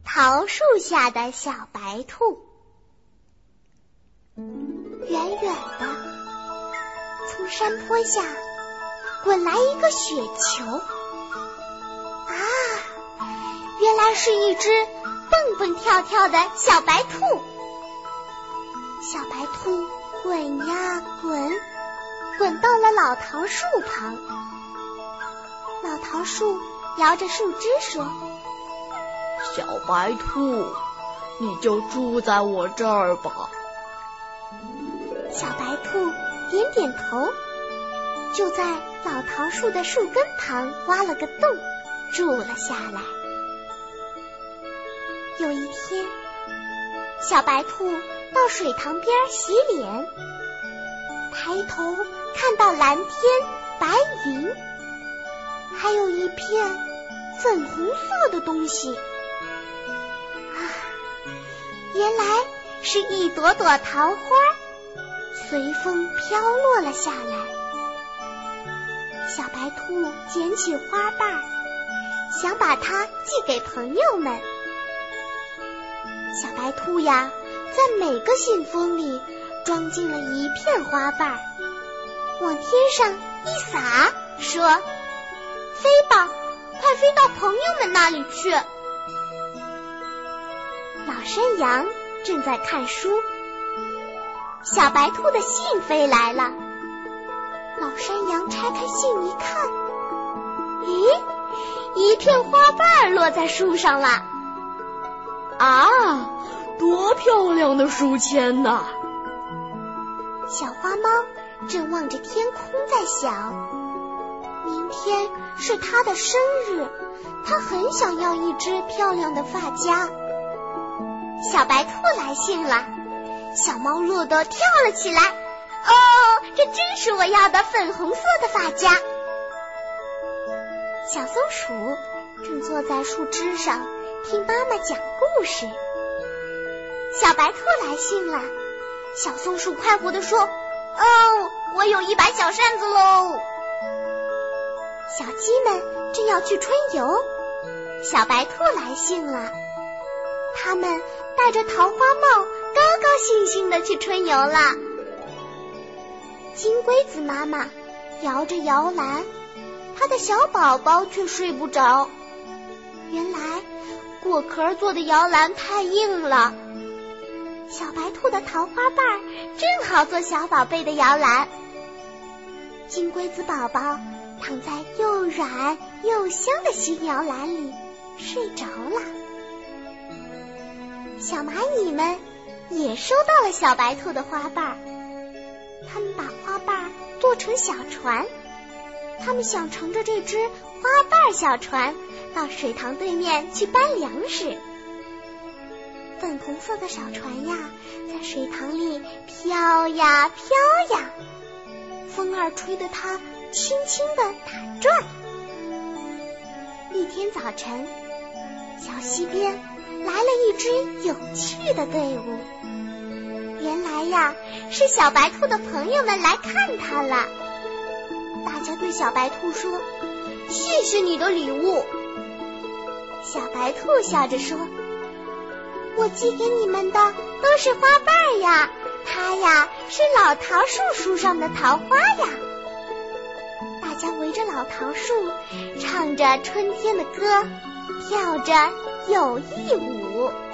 桃树下的小白兔。远远的，从山坡下滚来一个雪球。啊，原来是一只蹦蹦跳跳的小白兔。小白兔滚呀滚，滚到了老桃树旁。老桃树摇着树枝说： 小白兔，你就住在我这儿吧。 小白兔点点头，就在老桃树的树根旁挖了个洞，住了下来。有一天，小白兔到水塘边洗脸，抬头看到蓝天白云，还有一片粉红色的东西。啊，原来是一朵朵桃花随风飘落了下来。小白兔捡起花瓣，想把它寄给朋友们。小白兔呀，在每个信封里装进了一片花瓣，往天上一撒，说：飞吧，快飞到朋友们那里去。老山羊正在看书，小白兔的信飞来了。老山羊拆开信一看，咦，一片花瓣落在树上了。 啊，多漂亮的书签呐！ 小花猫正望着天空在想，明天是它的生日，它很想要一只漂亮的发夹。小白兔来信了，小猫乐得跳了起来。哦，这真是我要的粉红色的发夹。小松鼠正坐在树枝上听妈妈讲故事。小白兔来信了，小松鼠快活地说：哦，我有一把小扇子喽。小鸡们正要去春游，小白兔来信了，它们戴着桃花帽，高高兴兴地去春游了。金龟子妈妈摇着摇篮，她的小宝宝却睡不着。原来果壳做的摇篮太硬了，小白兔的桃花瓣正好做小宝贝的摇篮。金龟子宝宝躺在又软又香的新摇篮里睡着了。小蚂蚁们也收到了小白兔的花瓣，他们把花瓣做成小船，他们想乘着这只花瓣小船到水塘对面去搬粮食。粉红色的小船呀，在水塘里飘呀飘呀，风儿吹得它轻轻地打转。一天早晨，小溪边来了一支有趣的队伍。原来呀，是小白兔的朋友们来看它了。大家对小白兔说：谢谢你的礼物。小白兔笑着说：我寄给你们的都是花瓣呀，它呀是老桃树树上的桃花呀。大家围着老桃树，唱着春天的歌，跳着友谊舞。